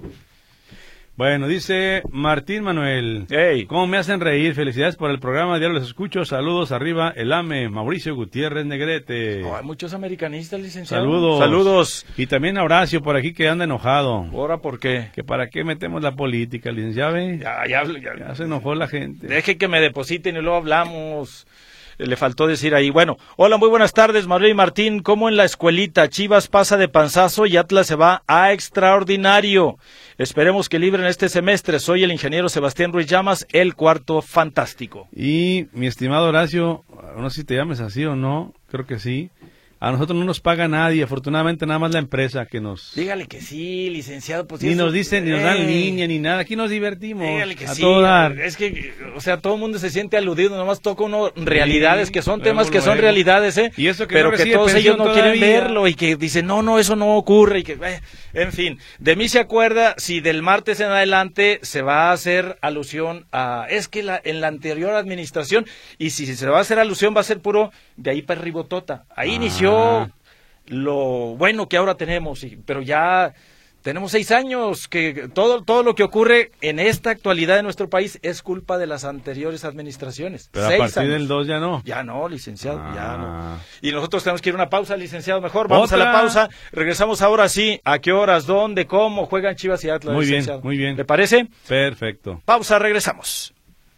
Bueno, dice Martín Manuel. Ey. ¿Cómo me hacen reír? Felicidades por el programa, diario los escucho. Saludos arriba, el AME, Mauricio Gutiérrez Negrete. No, hay muchos americanistas, licenciado. Saludos. Saludos. Y también a Horacio por aquí que anda enojado. ¿Ahora por qué? Que para qué metemos la política, licenciado. ¿Ve? Ya, ya, ya, Ya se enojó la gente. Deje que me depositen y luego hablamos. le faltó decir ahí. Bueno, hola, muy buenas tardes, Manuel y Martín. ¿Cómo en la escuelita? Chivas pasa de panzazo y Atlas se va a extraordinario. Esperemos que libren este semestre. Soy el ingeniero Sebastián Ruiz Llamas, el cuarto fantástico. Y mi estimado Horacio, no sé si te llames así o no, creo que sí. A nosotros no nos paga nadie, afortunadamente nada más la empresa que nos... Dígale que sí, licenciado. Pues ni eso... nos dicen, ni nos dan eh... línea, ni nada, aquí nos divertimos. Dígale que a sí, todo dar. Es que, o sea, todo el mundo se siente aludido, nomás toca uno realidades, sí, que son luego, temas que luego. son realidades, ¿eh? Y eso que pero no que recibe todos ellos no pensión quieren todavía. verlo y que dicen, no, no, eso no ocurre y que, eh, en fin, de mí se acuerda si del martes en adelante se va a hacer alusión a, es que la, en la anterior administración, y si se va a hacer alusión va a ser puro de ahí para Ribotota. Ahí Ah. inició lo bueno que ahora tenemos, y, pero ya tenemos seis años que todo todo lo que ocurre en esta actualidad de nuestro país es culpa de las anteriores administraciones. Pero seis a partir años. del dos ya no. Ya no, licenciado, Ah. ya no. Y nosotros tenemos que ir a una pausa, licenciado, mejor. Vamos ¿Otra? a la pausa. Regresamos ahora sí. ¿A qué horas? ¿Dónde? ¿Cómo? Juegan Chivas y Atlas, Muy bien, licenciado. muy bien. ¿Le parece? Perfecto. Pausa, regresamos.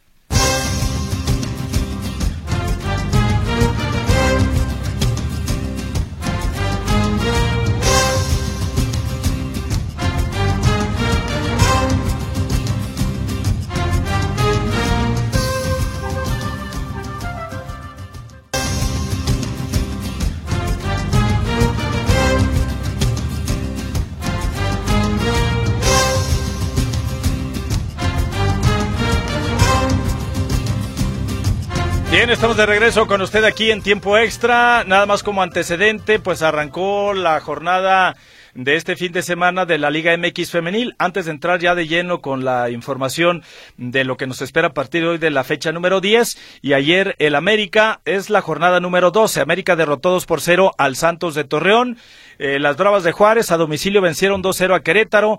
Bien, estamos de regreso con usted aquí en Tiempo Extra. Nada más como antecedente, pues arrancó la jornada de este fin de semana de la Liga M X Femenil. Antes de entrar ya de lleno con la información de lo que nos espera a partir de hoy de la fecha número diez, y ayer el América es la jornada número doce. América derrotó dos por cero al Santos de Torreón. Eh, las Bravas de Juárez a domicilio vencieron dos cero a Querétaro.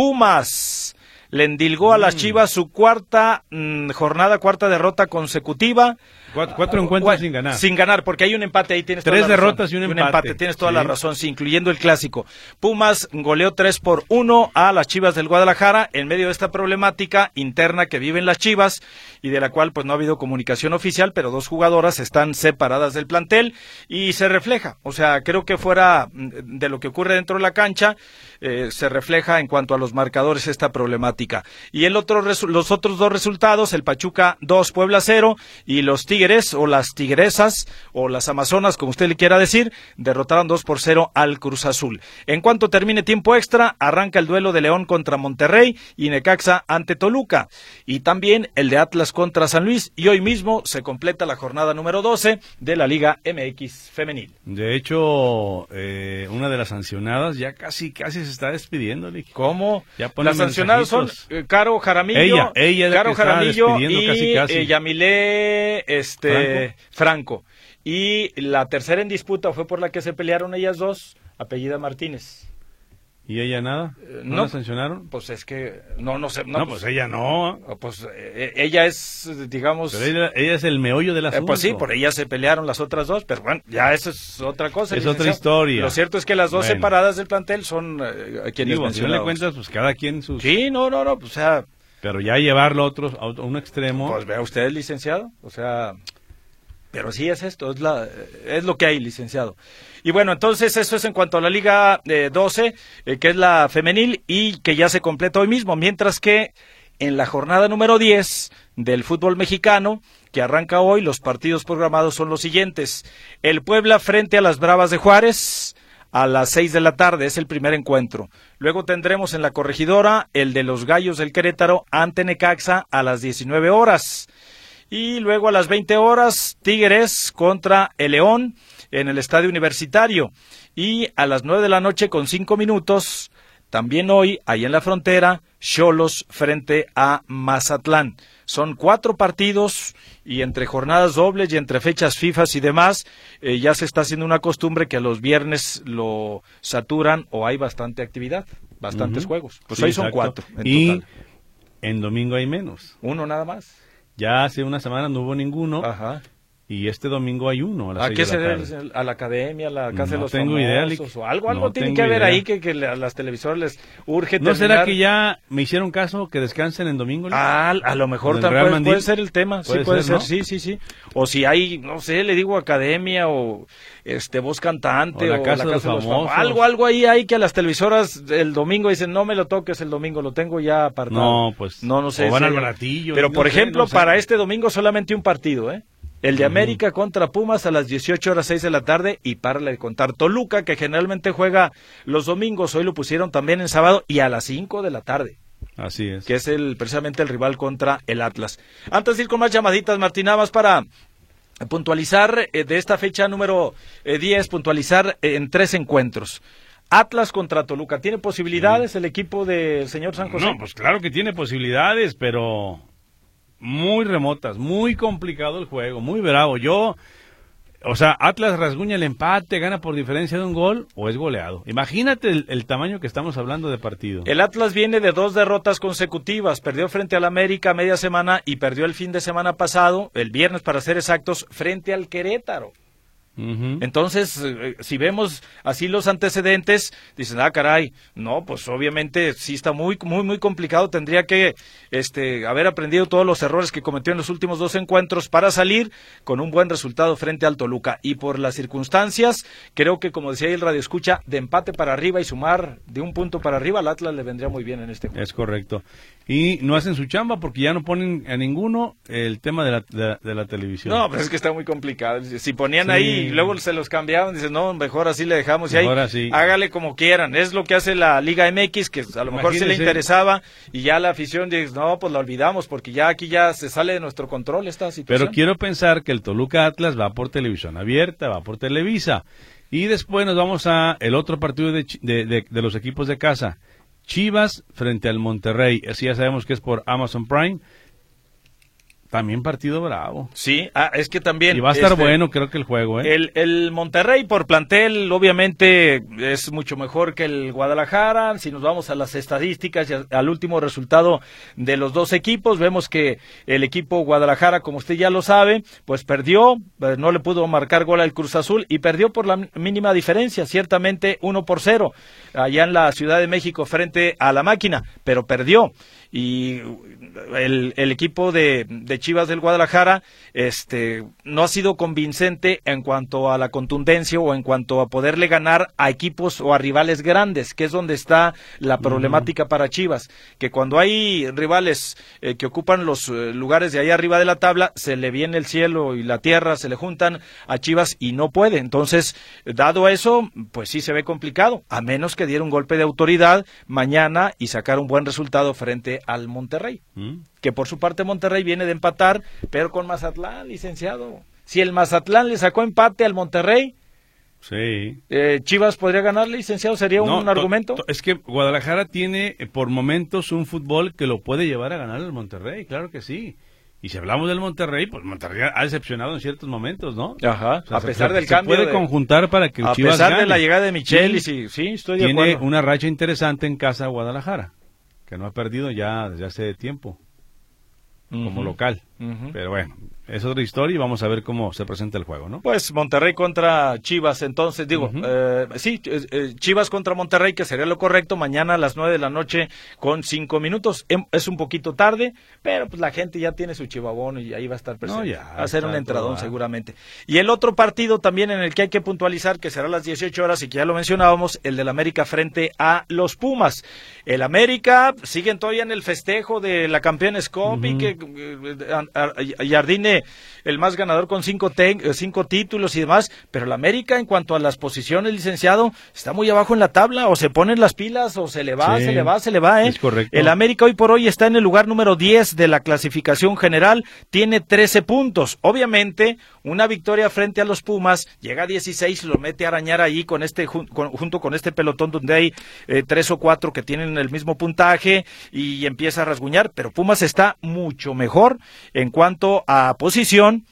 Pumas le endilgó a las Chivas su cuarta mmm, jornada, cuarta derrota consecutiva. Cuatro, cuatro encuentros bueno, sin ganar. Sin ganar, porque hay un empate ahí, tienes Tres toda la derrotas razón. y un empate. Tienes toda sí. la razón, sí, incluyendo el clásico. Pumas goleó tres por uno a las Chivas del Guadalajara en medio de esta problemática interna que viven las Chivas y de la cual pues no ha habido comunicación oficial, pero dos jugadoras están separadas del plantel y se refleja. O sea, creo que fuera de lo que ocurre dentro de la cancha, eh, se refleja en cuanto a los marcadores esta problemática. Y el otro los otros dos resultados, el Pachuca dos, Puebla cero, y los Tigres o las Tigresas o las Amazonas, como usted le quiera decir, derrotaron dos por cero al Cruz Azul. En cuanto termine tiempo extra, arranca el duelo de León contra Monterrey y Necaxa ante Toluca. Y también el de Atlas contra San Luis. Y hoy mismo se completa la jornada número doce de la Liga M X Femenil. De hecho, eh, una de las sancionadas ya casi casi se está despidiendo. Lick. ¿Cómo? Ya ponen las sancionadas son mensajitos. eh, Caro Jaramillo, Ella, ella es la Caro que estaba Jaramillo despidiendo y casi, casi. Eh, Yamilé este, ¿Franco? Franco. Y la tercera en disputa fue por la que se pelearon ellas dos, apellida Martínez. ¿Y ella nada? Eh, ¿No, no. la sancionaron? Pues es que, no, no sé. No, No, pues, pues ella no. Pues eh, ella es, digamos... Pero ella, ella es el meollo del eh, asunto. pues sí, por ella se pelearon las otras dos, pero bueno, ya eso es otra cosa. Es licenciado. otra historia. Lo cierto es que las dos Bueno. separadas del plantel son eh, a quienes Digo, si no le mencionábamos. cuentas, pues cada quien sus... Sí, no, no, no, pues, o sea... Pero ya llevarlo a, otros, a un extremo... Pues vea usted, licenciado, o sea... Pero sí es esto, es, la, es lo que hay, licenciado. Y bueno, entonces eso es en cuanto a la Liga eh, doce, eh, que es la femenil y que ya se completa hoy mismo, mientras que en la jornada número diez del fútbol mexicano, que arranca hoy, los partidos programados son los siguientes. El Puebla frente a las Bravas de Juárez a las seis de la tarde, es el primer encuentro. Luego tendremos en la Corregidora el de los Gallos del Querétaro ante Necaxa a las diecinueve horas. Y luego a las veinte horas, Tigres contra el León en el Estadio Universitario. Y a las nueve de la noche con cinco minutos, también hoy, ahí en la frontera, Xolos frente a Mazatlán. Son cuatro partidos y entre jornadas dobles y entre fechas FIFA y demás, eh, ya se está haciendo una costumbre que a los viernes lo saturan o hay bastante actividad, bastantes Uh-huh. juegos. Pues sí, hoy son exacto. cuatro en y total. En domingo hay menos. Uno nada más. Ya hace una semana no hubo ninguno. Ajá. y este domingo hay uno a las ¿A seis qué de se la debe? tarde. ¿A la academia, a la casa No de los tengo famosos? idea, Lick. O algo, algo No tiene tengo que haber idea. ahí que, que a las televisoras les urge ¿No terminar. será que ya me hicieron caso que descansen en domingo? Lick? Ah, a lo mejor ¿Del también Real puede, Mandil? puede ser el tema, sí Puede puede ser, ser, ¿no? sí, sí, sí. O si hay, no sé, le digo academia o este voz cantante O la o Casa de los Famosos. Famosos. Algo, algo ahí hay que a las televisoras el domingo dicen, no me lo toques el domingo, lo tengo ya apartado. No, pues, no, no sé. o van si al hay- baratillo, Pero no por sé, ejemplo, no sé. para este domingo solamente un partido, ¿eh? El de América contra Pumas a las dieciocho horas seis de la tarde y para de contar Toluca, que generalmente juega los domingos, hoy lo pusieron también en sábado y a las cinco de la tarde, Así es. que es el precisamente el rival contra el Atlas. Antes de ir con más llamaditas, Martín, nada más para puntualizar eh, de esta fecha número eh, diez, puntualizar eh, en tres encuentros. Atlas contra Toluca, ¿tiene posibilidades el equipo del señor San José? No, pues claro que tiene posibilidades, pero muy remotas, muy complicado el juego, muy bravo. Yo, o sea, Atlas rasguña el empate, gana por diferencia de un gol o es goleado. Imagínate el, el tamaño que estamos hablando de partido. El Atlas viene de dos derrotas consecutivas, perdió frente al América media semana y perdió el fin de semana pasado, el viernes para ser exactos, frente al Querétaro. Ujú. Entonces, eh, si vemos así los antecedentes, dicen, ah, caray, no, pues obviamente sí está muy, muy, muy complicado, tendría que este, haber aprendido todos los errores que cometió en los últimos dos encuentros para salir con un buen resultado frente al Toluca. Y por las circunstancias, creo que como decía ahí el radio escucha, de empate para arriba y sumar de un punto para arriba, al Atlas le vendría muy bien en este juego. Es correcto. Y no hacen su chamba porque ya no ponen a ninguno el tema de la, de, de la televisión. No, pues es que está muy complicado. Si ponían Sí. ahí y luego se los cambiaban, dicen, no, mejor así le dejamos. Y ahí, Mejor así. hágale como quieran. Es lo que hace la Liga M X, que a lo mejor sí le Imagínese. interesaba, y ya la afición dice, no, pues la olvidamos, porque ya aquí ya se sale de nuestro control esta situación. Pero quiero pensar que el Toluca Atlas va por televisión abierta, va por Televisa. Y después nos vamos a el otro partido de, Chi- de, de- de los equipos de casa. Chivas frente al Monterrey. Así ya sabemos que es por Amazon Prime. También partido bravo. Sí, ah, es que también... Y va a estar este, bueno, creo que el juego, ¿eh? El, el Monterrey por plantel obviamente es mucho mejor que el Guadalajara. Si nos vamos a las estadísticas y a- al último resultado de los dos equipos, vemos que el equipo Guadalajara, como usted ya lo sabe, pues perdió, eh, no le pudo marcar gol al Cruz Azul y perdió por la mínima diferencia, ciertamente uno por cero, allá en la Ciudad de México frente a la Máquina, pero perdió. Y el, el equipo de, de Chivas del Guadalajara este, no ha sido convincente en cuanto a la contundencia o en cuanto a poderle ganar a equipos o a rivales grandes, que es donde está la problemática para Chivas, que cuando hay rivales eh, que ocupan los eh, lugares de ahí arriba de la tabla, se le viene el cielo y la tierra, se le juntan a Chivas y no puede. Entonces, dado eso, pues sí se ve complicado, a menos que diera un golpe de autoridad mañana y sacar un buen resultado frente al Monterrey. ¿Mm? Que por su parte Monterrey viene de empatar, pero con Mazatlán, licenciado. Si el Mazatlán le sacó empate al Monterrey, Sí. eh, Chivas podría ganar, licenciado, sería No, un to- argumento. to- Es que Guadalajara tiene eh, por momentos un fútbol que lo puede llevar a ganar el Monterrey, claro que sí. Y si hablamos del Monterrey, pues Monterrey ha decepcionado en ciertos momentos, ¿no? Ajá, O sea, a se- pesar se- del se cambio puede de- conjuntar para que a Chivas pesar de gane. la llegada de Michel, y Sí. sí, sí, estoy de Tiene acuerdo. una racha interesante en casa Guadalajara, que no ha perdido ya desde hace tiempo como Ujú, local. ujú. Pero bueno, es otra historia y vamos a ver cómo se presenta el juego, ¿no? Pues Monterrey contra Chivas, entonces digo, Ujú. eh, sí, eh, eh, Chivas contra Monterrey, que sería lo correcto, mañana a las nueve de la noche con cinco minutos. Em- Es un poquito tarde, pero pues la gente ya tiene su chivabono y ahí va a estar presente. ya, va a ser un está entradón todo, ¿eh? seguramente. Y el otro partido también en el que hay que puntualizar, que será a las dieciocho horas y que ya lo mencionábamos, el del América frente a los Pumas. El América siguen todavía en el festejo de la Campeones Cup y que eh, a- a- Jardine, el más ganador con cinco, ten- eh, cinco títulos y demás, pero el América en cuanto a las posiciones, licenciado, está muy abajo en la tabla, o se ponen las pilas, o se le va, Sí, se le va, se le va, ¿eh? es correcto. El América hoy por hoy está en el lugar número diez de la clasificación general, tiene trece puntos. Obviamente, una victoria frente a los Pumas, llega a dieciséis, lo mete a arañar ahí con este, jun- con- junto con este pelotón donde hay eh, tres o cuatro que tienen el mismo puntaje y empieza a rasguñar, pero Pumas está mucho mejor en cuanto a posición.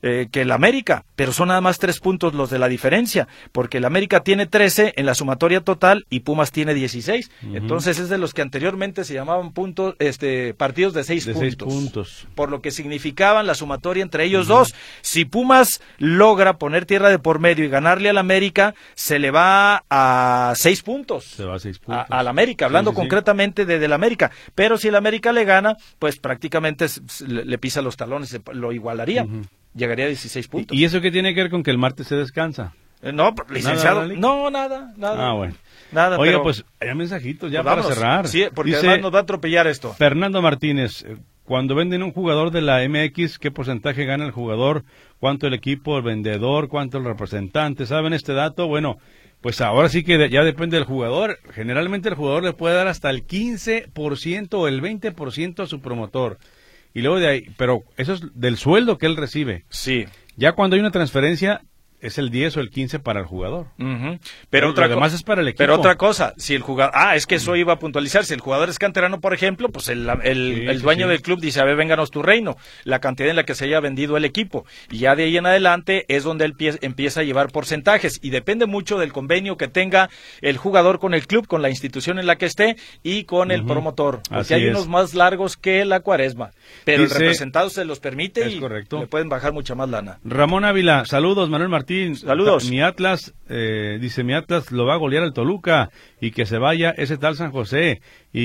eh, que el América, pero son nada más tres puntos los de la diferencia, porque el América tiene trece en la sumatoria total y Pumas tiene dieciséis. Uh-huh. Entonces es de los que anteriormente se llamaban puntos, este, partidos de seis de puntos. Seis puntos. Por lo que significaban la sumatoria entre ellos uh-huh. dos. Si Pumas logra poner tierra de por medio y ganarle al América, se le va a seis puntos. Se va a seis puntos. A, al América, hablando sí, sí, concretamente sí. de del América. Pero si el América le gana, pues prácticamente le, le pisa los talones, lo igualaría. Uh-huh. Llegaría a dieciséis puntos. ¿Y eso qué tiene que ver con que el martes se descansa? Eh, no, licenciado. ¿Nada, no, nada, nada. Ah, bueno. Nada, Oiga, pero, pues, hay mensajitos ya pues para vámonos. cerrar. Sí, porque Dice, además nos va a atropellar esto. Fernando Martínez, cuando venden un jugador de la M X, ¿qué porcentaje gana el jugador? ¿Cuánto el equipo, el vendedor? ¿Cuánto el representante? ¿Saben este dato? Bueno, pues ahora sí que ya depende del jugador. Generalmente el jugador le puede dar hasta el quince por ciento o el veinte por ciento a su promotor. Y luego de ahí, pero eso es del sueldo que él recibe. Sí. Ya cuando hay una transferencia, es el diez o el quince para el jugador. Uh-huh. Pero otra lo demás es para el equipo. Pero otra cosa, si el jugador, ah, es que eso iba a puntualizar, si el jugador es canterano, por ejemplo, pues el, el, sí, el dueño sí, sí. del club dice, a ver, vénganos tu reino, la cantidad en la que se haya vendido el equipo, y ya de ahí en adelante es donde él pie, empieza a llevar porcentajes, y depende mucho del convenio que tenga el jugador con el club, con la institución en la que esté, y con uh-huh. el promotor, porque Así hay es. unos más largos que la cuaresma, pero dice, el representado se los permite y correcto. le pueden bajar mucha más lana. Ramón Ávila, saludos, Manuel Martín. Saludos. Mi Atlas, eh, dice mi Atlas lo va a golear al Toluca y que se vaya ese tal San José.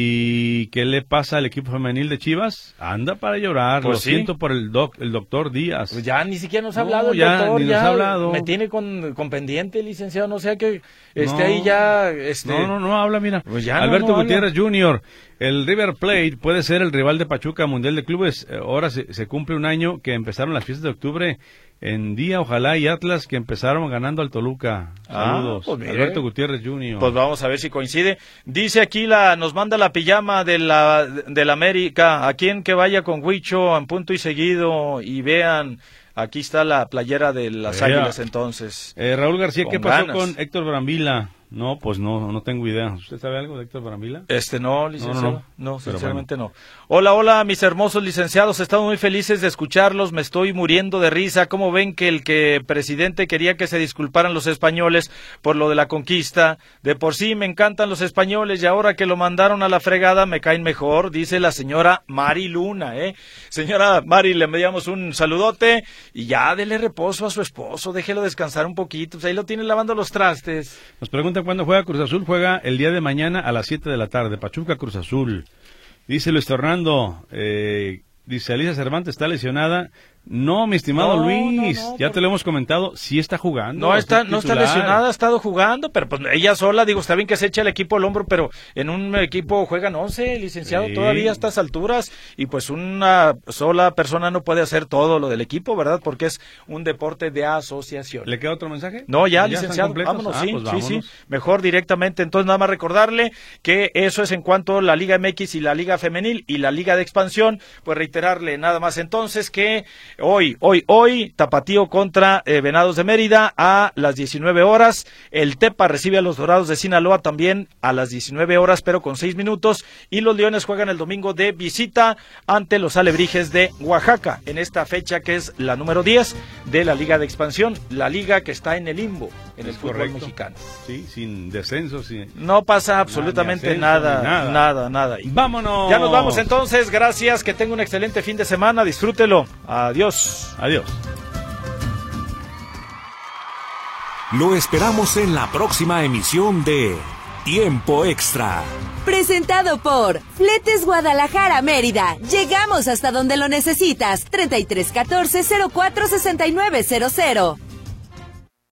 ¿Y qué le pasa al equipo femenil de Chivas? Anda para llorar, pues lo sí. siento por el doc, el doctor Díaz. Pues ya ni siquiera nos ha no, hablado el ya, doctor, ni ya nos ha hablado. Me tiene con, con pendiente, licenciado, no sea que esté no, ahí ya... Este... No, no, no habla, mira. Pues ya Alberto no, no Gutiérrez habla. junior, el River Plate puede ser el rival de Pachuca Mundial de Clubes. Ahora se, se cumple un año que empezaron las fiestas de octubre en día, ojalá, y Atlas que empezaron ganando al Toluca. Saludos. Ah, pues Alberto Gutiérrez junior Pues vamos a ver si coincide. Dice aquí, la nos manda la pijama de la, de la América. A quien que vaya con Huicho en punto y seguido y vean... Aquí está la playera de las Vea. Águilas, entonces. Eh, Raúl García, con ¿qué pasó ganas. con Héctor Brambila? No, pues no, no tengo idea. ¿Usted sabe algo de Héctor Brambila? Este no, licenciado. No, no, no. no sinceramente bueno. no. Hola, hola, mis hermosos licenciados. Estamos muy felices de escucharlos. Me estoy muriendo de risa. ¿Cómo ven que el que presidente quería que se disculparan los españoles por lo de la conquista? De por sí me encantan los españoles y ahora que lo mandaron a la fregada me caen mejor, dice la señora Mari Luna, ¿eh? Señora Mari, le enviamos un saludote y ya dele reposo a su esposo. Déjelo descansar un poquito. Pues ahí lo tiene lavando los trastes. Nos preguntan cuándo juega Cruz Azul. Juega el día de mañana a las siete de la tarde. Pachuca, Cruz Azul. Dice Luis Fernando, eh, dice Alicia Cervantes está lesionada. No, mi estimado no, Luis, no, no, ya por... te lo hemos comentado, sí está jugando. No está, no está lesionada, ha estado jugando, pero pues ella sola, digo, está bien que se eche el equipo al hombro, pero en un equipo juegan once, licenciado, sí. Todavía a estas alturas, y pues una sola persona no puede hacer todo lo del equipo, ¿verdad? Porque es un deporte de asociación. ¿Le queda otro mensaje? No, ya, ¿Ya licenciado, vámonos, ah, sí, pues sí, vámonos. sí, mejor directamente. Entonces nada más recordarle que eso es en cuanto a la Liga M X y la Liga Femenil y la Liga de Expansión, pues reiterarle nada más entonces que hoy, hoy, hoy, Hoy, Tapatío contra eh, Venados de Mérida a las diecinueve horas. El Tepa recibe a los Dorados de Sinaloa también a las diecinueve horas, pero con seis minutos. Y los Leones juegan el domingo de visita ante los Alebrijes de Oaxaca, en esta fecha que es la número diez de la Liga de Expansión, la liga que está en el limbo en es el fútbol correcto. mexicano. Sí, sin descenso, sin... No pasa absolutamente ascenso, nada, nada, nada, nada. ¡Vámonos! Ya nos vamos entonces, gracias, que tenga un excelente fin de semana, disfrútelo. Adiós. Adiós. Lo esperamos en la próxima emisión de Tiempo Extra. Presentado por Fletes Guadalajara Mérida. Llegamos hasta donde lo necesitas. treinta y tres catorce cero cuatro sesenta y nueve cero cero.